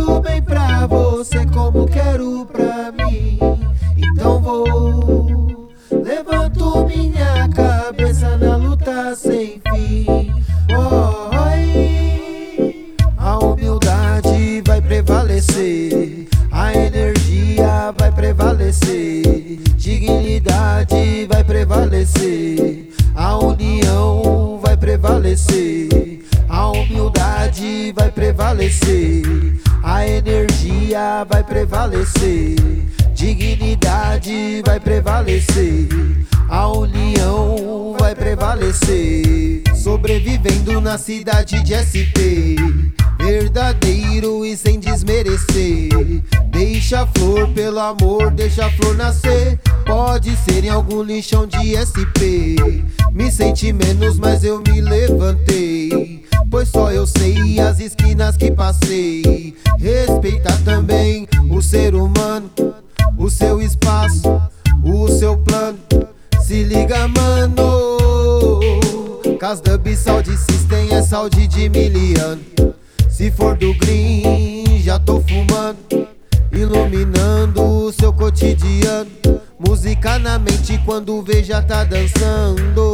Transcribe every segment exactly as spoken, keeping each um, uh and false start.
quero bem pra você como quero pra mim. Então vou, levanto minha cabeça na luta sem fim. Oh, ai, a humildade vai prevalecer, a energia vai prevalecer, dignidade vai prevalecer, a união vai prevalecer, a humildade vai prevalecer, a energia vai prevalecer, dignidade vai prevalecer, a união vai prevalecer. Sobrevivendo na cidade de S P, verdadeiro e sem desmerecer. Deixa a flor, pelo amor, deixa a flor nascer. Pode ser em algum lixão de S P. Me senti menos, mas eu me levantei, pois só eu sei as esquinas que passei. Respeitar também o ser humano, o seu espaço, o seu plano. Se liga, mano, Cas Dub Sound System é saúde de miliano. Se for do green, já tô fumando, iluminando o seu cotidiano. Música na mente, quando vê já tá dançando.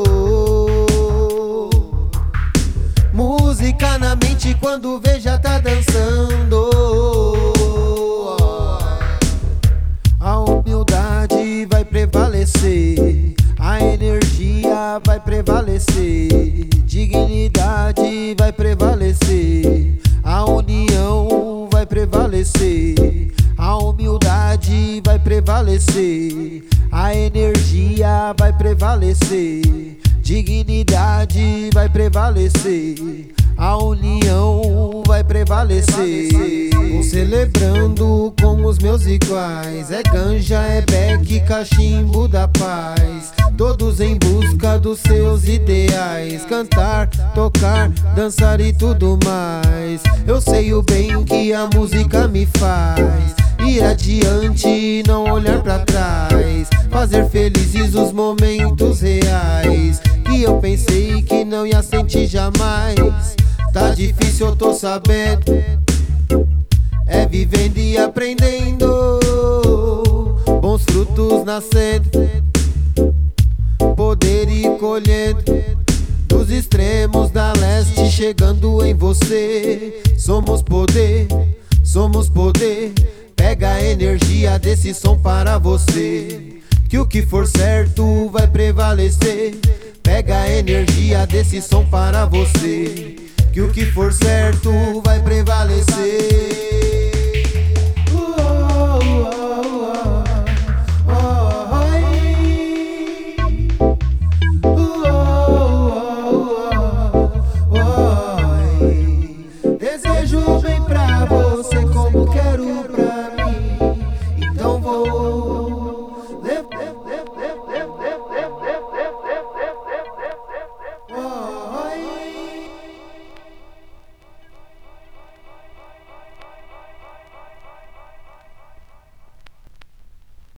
Música na mente, quando vê já tá dançando. A humildade vai prevalecer, a energia vai prevalecer, dignidade vai prevalecer, a união vai prevalecer, a humildade vai prevalecer, a energia vai prevalecer, dignidade vai prevalecer, a união vai prevalecer. Vou celebrando com os meus iguais, é ganja, é beck, cachimbo da paz, todos em busca dos seus ideais. Cantar, tocar, dançar e tudo mais. Eu sei o bem que a música me faz, ir adiante e não olhar pra trás, fazer felizes os momentos reais que eu pensei que não ia sentir jamais. Tá difícil, eu tô sabendo, é vivendo e aprendendo, bons frutos nascendo, poder e colhendo, dos extremos da leste chegando em você. Somos poder, somos poder, pega a energia desse som para você, que o que for certo vai prevalecer. Pega a energia desse som para você, que o que for certo vai prevalecer.